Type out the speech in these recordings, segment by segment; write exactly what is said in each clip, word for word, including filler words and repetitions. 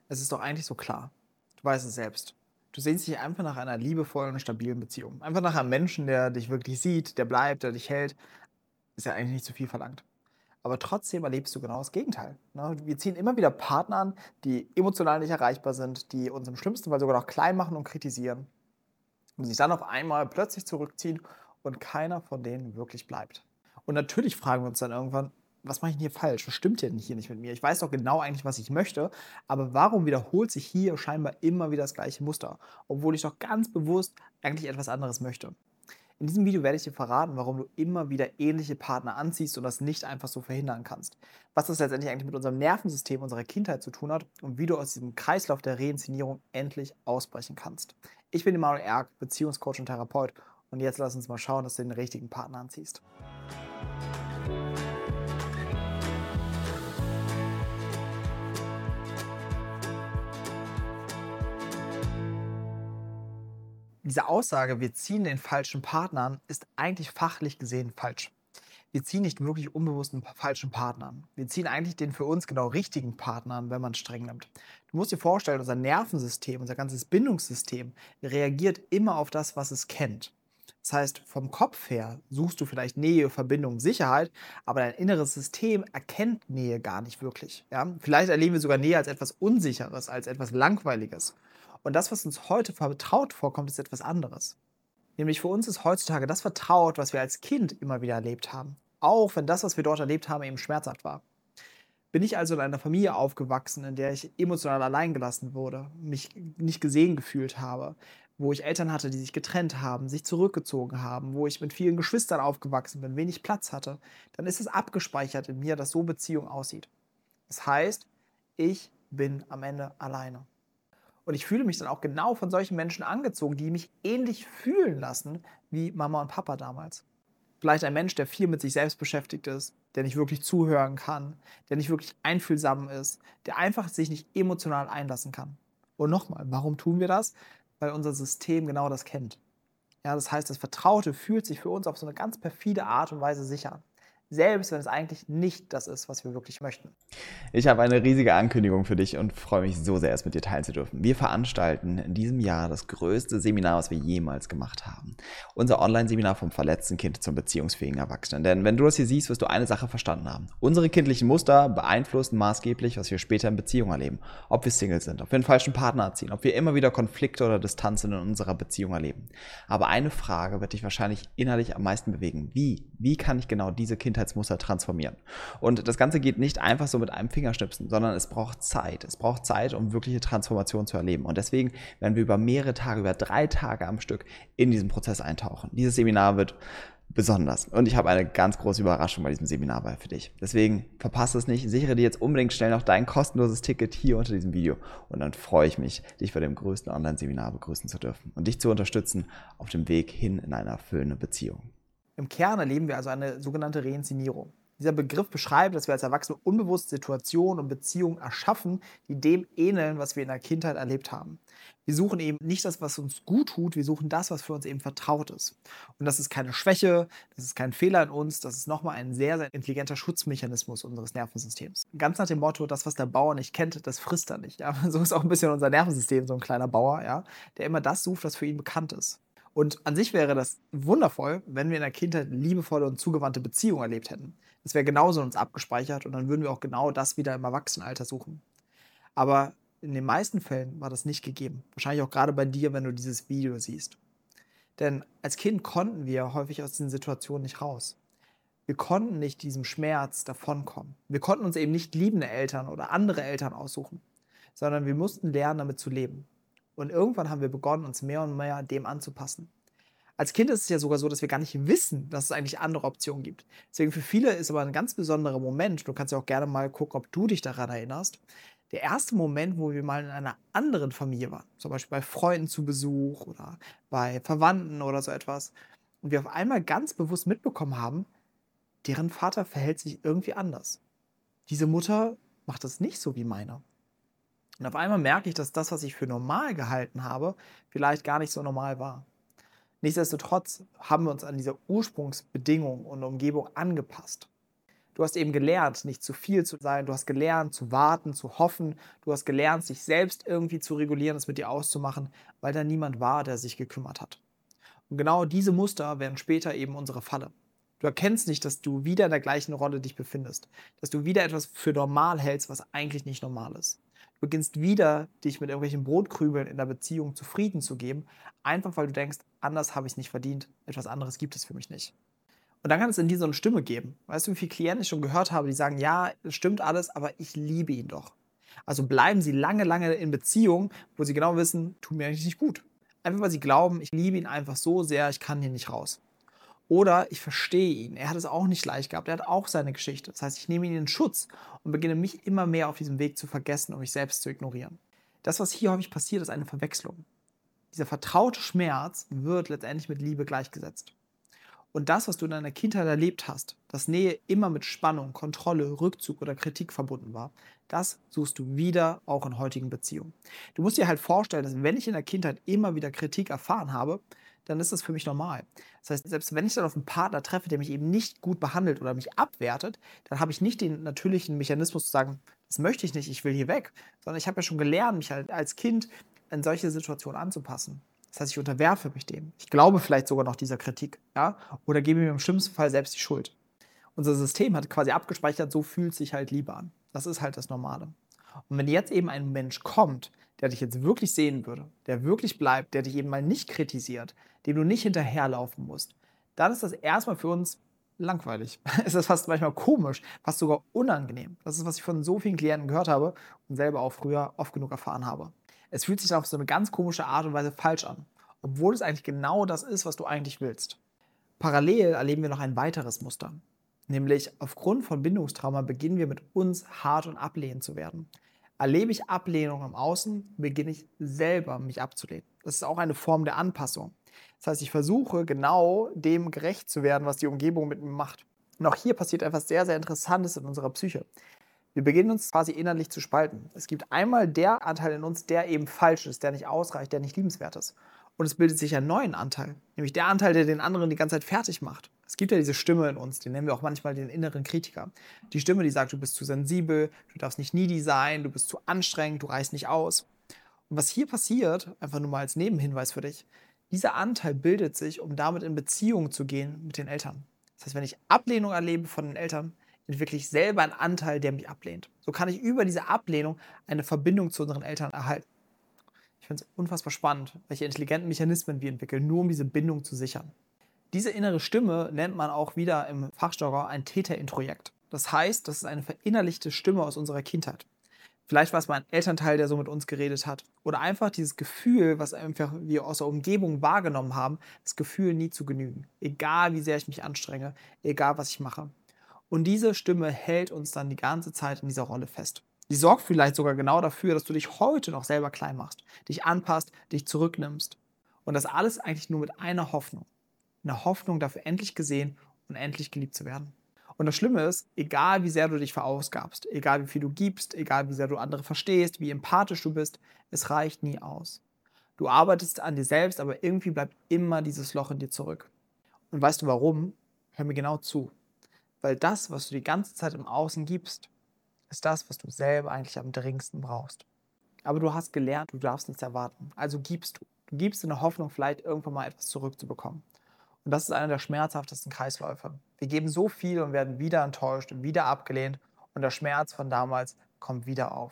Es ist doch eigentlich so klar. Du weißt es selbst. Du sehnst dich einfach nach einer liebevollen und stabilen Beziehung. Einfach nach einem Menschen, der dich wirklich sieht, der bleibt, der dich hält. Ist ja eigentlich nicht zu viel verlangt. Aber trotzdem erlebst du genau das Gegenteil. Ne? Wir ziehen immer wieder Partner an, die emotional nicht erreichbar sind, die uns im schlimmsten Fall sogar noch klein machen und kritisieren und sich dann auf einmal plötzlich zurückziehen und keiner von denen wirklich bleibt. Und natürlich fragen wir uns dann irgendwann, was mache ich denn hier falsch? Was stimmt denn hier nicht mit mir? Ich weiß doch genau eigentlich, was ich möchte, aber warum wiederholt sich hier scheinbar immer wieder das gleiche Muster, obwohl ich doch ganz bewusst eigentlich etwas anderes möchte? In diesem Video werde ich dir verraten, warum du immer wieder ähnliche Partner anziehst und das nicht einfach so verhindern kannst. Was das letztendlich eigentlich mit unserem Nervensystem unserer Kindheit zu tun hat und wie du aus diesem Kreislauf der Reinszenierung endlich ausbrechen kannst. Ich bin Emanuel Erk, Beziehungscoach und Therapeut und jetzt lass uns mal schauen, dass du den richtigen Partner anziehst. Diese Aussage, wir ziehen den falschen Partner an, ist eigentlich fachlich gesehen falsch. Wir ziehen nicht wirklich unbewusst einen falschen Partner an. Wir ziehen eigentlich den für uns genau richtigen Partner an, wenn man es streng nimmt. Du musst dir vorstellen, unser Nervensystem, unser ganzes Bindungssystem reagiert immer auf das, was es kennt. Das heißt, vom Kopf her suchst du vielleicht Nähe, Verbindung, Sicherheit, aber dein inneres System erkennt Nähe gar nicht wirklich. Ja? Vielleicht erleben wir sogar Nähe als etwas Unsicheres, als etwas Langweiliges. Und das, was uns heute vertraut vorkommt, ist etwas anderes. Nämlich für uns ist heutzutage das vertraut, was wir als Kind immer wieder erlebt haben. Auch wenn das, was wir dort erlebt haben, eben schmerzhaft war. Bin ich also in einer Familie aufgewachsen, in der ich emotional allein gelassen wurde, mich nicht gesehen gefühlt habe, wo ich Eltern hatte, die sich getrennt haben, sich zurückgezogen haben, wo ich mit vielen Geschwistern aufgewachsen bin, wenig Platz hatte, dann ist es abgespeichert in mir, dass so Beziehung aussieht. Das heißt, ich bin am Ende alleine. Und ich fühle mich dann auch genau von solchen Menschen angezogen, die mich ähnlich fühlen lassen wie Mama und Papa damals. Vielleicht ein Mensch, der viel mit sich selbst beschäftigt ist, der nicht wirklich zuhören kann, der nicht wirklich einfühlsam ist, der einfach sich nicht emotional einlassen kann. Und nochmal, warum tun wir das? Weil unser System genau das kennt. Ja, das heißt, das Vertraute fühlt sich für uns auf so eine ganz perfide Art und Weise sicher an. Selbst wenn es eigentlich nicht das ist, was wir wirklich möchten. Ich habe eine riesige Ankündigung für dich und freue mich so sehr, es mit dir teilen zu dürfen. Wir veranstalten in diesem Jahr das größte Seminar, was wir jemals gemacht haben. Unser Online-Seminar vom verletzten Kind zum beziehungsfähigen Erwachsenen. Denn wenn du das hier siehst, wirst du eine Sache verstanden haben. Unsere kindlichen Muster beeinflussen maßgeblich, was wir später in Beziehungen erleben. Ob wir Single sind, ob wir einen falschen Partner erziehen, ob wir immer wieder Konflikte oder Distanzen in unserer Beziehung erleben. Aber eine Frage wird dich wahrscheinlich innerlich am meisten bewegen. Wie? Wie kann ich genau diese Kindheitsmuster transformieren? Und das Ganze geht nicht einfach so mit einem Fingerschnipsen, sondern es braucht Zeit. Es braucht Zeit, um wirkliche Transformation zu erleben. Und deswegen werden wir über mehrere Tage, über drei Tage am Stück in diesen Prozess eintauchen. Dieses Seminar wird besonders. Und ich habe eine ganz große Überraschung bei diesem Seminar für dich. Deswegen verpasse es nicht. Sichere dir jetzt unbedingt schnell noch dein kostenloses Ticket hier unter diesem Video. Und dann freue ich mich, dich bei dem größten Online-Seminar begrüßen zu dürfen und dich zu unterstützen auf dem Weg hin in eine erfüllende Beziehung. Im Kern erleben wir also eine sogenannte Reinszenierung. Dieser Begriff beschreibt, dass wir als Erwachsene unbewusst Situationen und Beziehungen erschaffen, die dem ähneln, was wir in der Kindheit erlebt haben. Wir suchen eben nicht das, was uns gut tut, wir suchen das, was für uns eben vertraut ist. Und das ist keine Schwäche, das ist kein Fehler in uns, das ist nochmal ein sehr, sehr intelligenter Schutzmechanismus unseres Nervensystems. Ganz nach dem Motto, das, was der Bauer nicht kennt, das frisst er nicht. Ja? So ist auch ein bisschen unser Nervensystem, so ein kleiner Bauer, ja? Der immer das sucht, was für ihn bekannt ist. Und an sich wäre das wundervoll, wenn wir in der Kindheit liebevolle und zugewandte Beziehungen erlebt hätten. Das wäre genauso in uns abgespeichert und dann würden wir auch genau das wieder im Erwachsenenalter suchen. Aber in den meisten Fällen war das nicht gegeben. Wahrscheinlich auch gerade bei dir, wenn du dieses Video siehst. Denn als Kind konnten wir häufig aus diesen Situationen nicht raus. Wir konnten nicht diesem Schmerz davonkommen. Wir konnten uns eben nicht liebende Eltern oder andere Eltern aussuchen, sondern wir mussten lernen, damit zu leben. Und irgendwann haben wir begonnen, uns mehr und mehr dem anzupassen. Als Kind ist es ja sogar so, dass wir gar nicht wissen, dass es eigentlich andere Optionen gibt. Deswegen für viele ist aber ein ganz besonderer Moment, du kannst ja auch gerne mal gucken, ob du dich daran erinnerst, der erste Moment, wo wir mal in einer anderen Familie waren, zum Beispiel bei Freunden zu Besuch oder bei Verwandten oder so etwas, und wir auf einmal ganz bewusst mitbekommen haben, deren Vater verhält sich irgendwie anders. Diese Mutter macht das nicht so wie meine. Und auf einmal merke ich, dass das, was ich für normal gehalten habe, vielleicht gar nicht so normal war. Nichtsdestotrotz haben wir uns an diese Ursprungsbedingungen und Umgebung angepasst. Du hast eben gelernt, nicht zu viel zu sein. Du hast gelernt, zu warten, zu hoffen. Du hast gelernt, sich selbst irgendwie zu regulieren, es mit dir auszumachen, weil da niemand war, der sich gekümmert hat. Und genau diese Muster werden später eben unsere Falle. Du erkennst nicht, dass du wieder in der gleichen Rolle dich befindest, dass du wieder etwas für normal hältst, was eigentlich nicht normal ist. Du beginnst wieder, dich mit irgendwelchen Brotkrümeln in der Beziehung zufrieden zu geben, einfach weil du denkst, anders habe ich es nicht verdient, etwas anderes gibt es für mich nicht. Und dann kann es in dir so eine Stimme geben. Weißt du, wie viele Klienten ich schon gehört habe, die sagen, ja, es stimmt alles, aber ich liebe ihn doch. Also bleiben sie lange, lange in Beziehungen, wo sie genau wissen, tut mir eigentlich nicht gut. Einfach weil sie glauben, ich liebe ihn einfach so sehr, ich kann hier nicht raus. Oder ich verstehe ihn. Er hat es auch nicht leicht gehabt. Er hat auch seine Geschichte. Das heißt, ich nehme ihn in Schutz und beginne mich immer mehr auf diesem Weg zu vergessen und mich selbst zu ignorieren. Das, was hier häufig passiert, ist eine Verwechslung. Dieser vertraute Schmerz wird letztendlich mit Liebe gleichgesetzt. Und das, was du in deiner Kindheit erlebt hast, dass Nähe immer mit Spannung, Kontrolle, Rückzug oder Kritik verbunden war, das suchst du wieder auch in heutigen Beziehungen. Du musst dir halt vorstellen, dass wenn ich in der Kindheit immer wieder Kritik erfahren habe, dann ist das für mich normal. Das heißt, selbst wenn ich dann auf einen Partner treffe, der mich eben nicht gut behandelt oder mich abwertet, dann habe ich nicht den natürlichen Mechanismus zu sagen, das möchte ich nicht, ich will hier weg, sondern ich habe ja schon gelernt, mich halt als Kind in solche Situationen anzupassen. Das heißt, ich unterwerfe mich dem. Ich glaube vielleicht sogar noch dieser Kritik, ja, oder gebe mir im schlimmsten Fall selbst die Schuld. Unser System hat quasi abgespeichert, so fühlt sich halt Liebe an. Das ist halt das Normale. Und wenn jetzt eben ein Mensch kommt, der dich jetzt wirklich sehen würde, der wirklich bleibt, der dich eben mal nicht kritisiert, dem du nicht hinterherlaufen musst, dann ist das erstmal für uns langweilig. Es ist fast manchmal komisch, fast sogar unangenehm. Das ist, was ich von so vielen Klienten gehört habe und selber auch früher oft genug erfahren habe. Es fühlt sich dann auf so eine ganz komische Art und Weise falsch an, obwohl es eigentlich genau das ist, was du eigentlich willst. Parallel erleben wir noch ein weiteres Muster. Nämlich aufgrund von Bindungstrauma beginnen wir mit uns hart und ablehnend zu werden. Erlebe ich Ablehnung im Außen, beginne ich selber mich abzulehnen. Das ist auch eine Form der Anpassung. Das heißt, ich versuche genau dem gerecht zu werden, was die Umgebung mit mir macht. Und auch hier passiert etwas sehr, sehr Interessantes in unserer Psyche. Wir beginnen uns quasi innerlich zu spalten. Es gibt einmal der Anteil in uns, der eben falsch ist, der nicht ausreicht, der nicht liebenswert ist. Und es bildet sich einen neuen Anteil, nämlich der Anteil, der den anderen die ganze Zeit fertig macht. Es gibt ja diese Stimme in uns, die nennen wir auch manchmal den inneren Kritiker. Die Stimme, die sagt, du bist zu sensibel, du darfst nicht needy sein, du bist zu anstrengend, du reichst nicht aus. Und was hier passiert, einfach nur mal als Nebenhinweis für dich, dieser Anteil bildet sich, um damit in Beziehung zu gehen mit den Eltern. Das heißt, wenn ich Ablehnung erlebe von den Eltern, entwickle ich selber einen Anteil, der mich ablehnt. So kann ich über diese Ablehnung eine Verbindung zu unseren Eltern erhalten. Ich finde es unfassbar spannend, welche intelligenten Mechanismen wir entwickeln, nur um diese Bindung zu sichern. Diese innere Stimme nennt man auch wieder im Fachjargon ein Täterintrojekt. Das heißt, das ist eine verinnerlichte Stimme aus unserer Kindheit. Vielleicht war es mal ein Elternteil, der so mit uns geredet hat. Oder einfach dieses Gefühl, was einfach wir aus der Umgebung wahrgenommen haben, das Gefühl, nie zu genügen. Egal, wie sehr ich mich anstrenge, egal, was ich mache. Und diese Stimme hält uns dann die ganze Zeit in dieser Rolle fest. Die sorgt vielleicht sogar genau dafür, dass du dich heute noch selber klein machst, dich anpasst, dich zurücknimmst. Und das alles eigentlich nur mit einer Hoffnung. Eine Hoffnung dafür, endlich gesehen und endlich geliebt zu werden. Und das Schlimme ist, egal wie sehr du dich verausgabst, egal wie viel du gibst, egal wie sehr du andere verstehst, wie empathisch du bist, es reicht nie aus. Du arbeitest an dir selbst, aber irgendwie bleibt immer dieses Loch in dir zurück. Und weißt du warum? Hör mir genau zu. Weil das, was du die ganze Zeit im Außen gibst, ist das, was du selber eigentlich am dringendsten brauchst. Aber du hast gelernt, du darfst nichts erwarten. Also gibst du. Du gibst in der Hoffnung, vielleicht irgendwann mal etwas zurückzubekommen. Und das ist einer der schmerzhaftesten Kreisläufe. Wir geben so viel und werden wieder enttäuscht und wieder abgelehnt. Und der Schmerz von damals kommt wieder auf.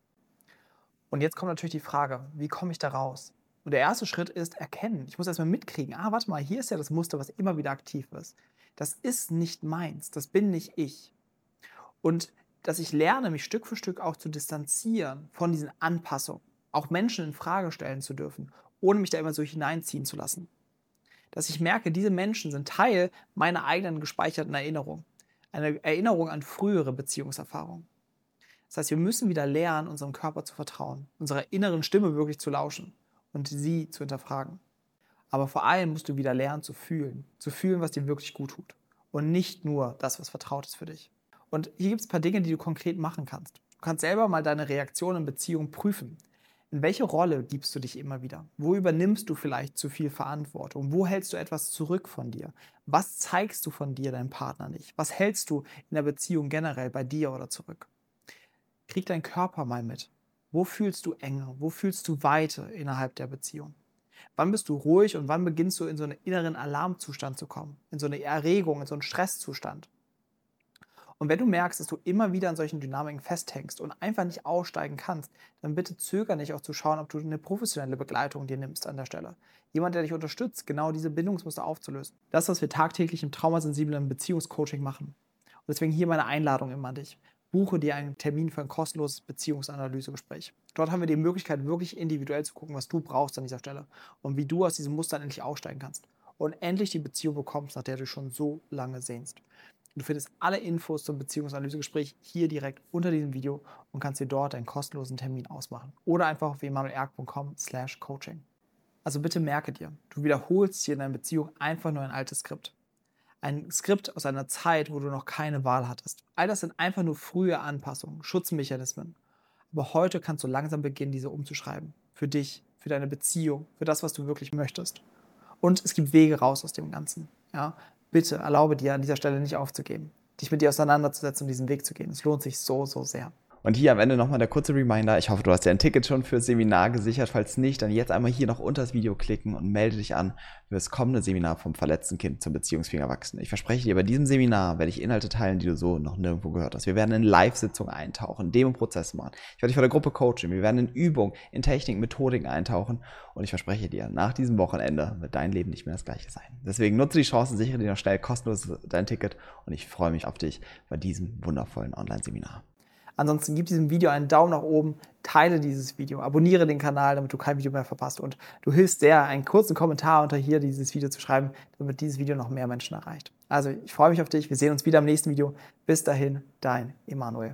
Und jetzt kommt natürlich die Frage, wie komme ich da raus? Und der erste Schritt ist erkennen. Ich muss erstmal mitkriegen, ah, warte mal, hier ist ja das Muster, was immer wieder aktiv ist. Das ist nicht meins, das bin nicht ich. Und dass ich lerne, mich Stück für Stück auch zu distanzieren von diesen Anpassungen, auch Menschen in Frage stellen zu dürfen, ohne mich da immer so hineinziehen zu lassen. Dass ich merke, diese Menschen sind Teil meiner eigenen gespeicherten Erinnerung. Eine Erinnerung an frühere Beziehungserfahrungen. Das heißt, wir müssen wieder lernen, unserem Körper zu vertrauen, unserer inneren Stimme wirklich zu lauschen und sie zu hinterfragen. Aber vor allem musst du wieder lernen zu fühlen, zu fühlen, was dir wirklich gut tut und nicht nur das, was vertraut ist für dich. Und hier gibt es ein paar Dinge, die du konkret machen kannst. Du kannst selber mal deine Reaktion in Beziehung prüfen. In welche Rolle gibst du dich immer wieder? Wo übernimmst du vielleicht zu viel Verantwortung? Wo hältst du etwas zurück von dir? Was zeigst du von dir deinem Partner nicht? Was hältst du in der Beziehung generell bei dir oder zurück? Krieg deinen Körper mal mit. Wo fühlst du Enge? Wo fühlst du Weite innerhalb der Beziehung? Wann bist du ruhig und wann beginnst du in so einen inneren Alarmzustand zu kommen? In so eine Erregung, in so einen Stresszustand? Und wenn du merkst, dass du immer wieder an solchen Dynamiken festhängst und einfach nicht aussteigen kannst, dann bitte zöger nicht auch zu schauen, ob du eine professionelle Begleitung dir nimmst an der Stelle. Jemand, der dich unterstützt, genau diese Bindungsmuster aufzulösen. Das, was wir tagtäglich im traumasensiblen Beziehungscoaching machen. Und deswegen hier meine Einladung immer an dich. Buche dir einen Termin für ein kostenloses Beziehungsanalysegespräch. Dort haben wir die Möglichkeit, wirklich individuell zu gucken, was du brauchst an dieser Stelle und wie du aus diesem Muster endlich aussteigen kannst und endlich die Beziehung bekommst, nach der du schon so lange sehnst. Du findest alle Infos zum Beziehungsanalysegespräch hier direkt unter diesem Video und kannst dir dort einen kostenlosen Termin ausmachen. Oder einfach auf emanuelerg punkt com slash coaching. Also bitte merke dir, du wiederholst hier in deiner Beziehung einfach nur ein altes Skript. Ein Skript aus einer Zeit, wo du noch keine Wahl hattest. All das sind einfach nur frühe Anpassungen, Schutzmechanismen. Aber heute kannst du langsam beginnen, diese umzuschreiben. Für dich, für deine Beziehung, für das, was du wirklich möchtest. Und es gibt Wege raus aus dem Ganzen. Ja? Bitte erlaube dir an dieser Stelle nicht aufzugeben, dich mit dir auseinanderzusetzen und diesen Weg zu gehen. Es lohnt sich so, so sehr. Und hier am Ende nochmal der kurze Reminder. Ich hoffe, du hast dir ein Ticket schon fürs Seminar gesichert. Falls nicht, dann jetzt einmal hier noch unter das Video klicken und melde dich an für das kommende Seminar vom verletzten Kind zum beziehungsfähigen Erwachsenen. Ich verspreche dir, bei diesem Seminar werde ich Inhalte teilen, die du so noch nirgendwo gehört hast. Wir werden in Live-Sitzungen eintauchen, Demo-Prozesse machen. Ich werde dich vor der Gruppe coachen. Wir werden in Übungen, in Techniken, Methodiken eintauchen. Und ich verspreche dir, nach diesem Wochenende wird dein Leben nicht mehr das gleiche sein. Deswegen nutze die Chance, sichere dir noch schnell kostenlos dein Ticket. Und ich freue mich auf dich bei diesem wundervollen Online-Seminar. Ansonsten gib diesem Video einen Daumen nach oben, teile dieses Video, abonniere den Kanal, damit du kein Video mehr verpasst. Und du hilfst sehr, einen kurzen Kommentar unter hier dieses Video zu schreiben, damit dieses Video noch mehr Menschen erreicht. Also ich freue mich auf dich. Wir sehen uns wieder im nächsten Video. Bis dahin, dein Emanuel.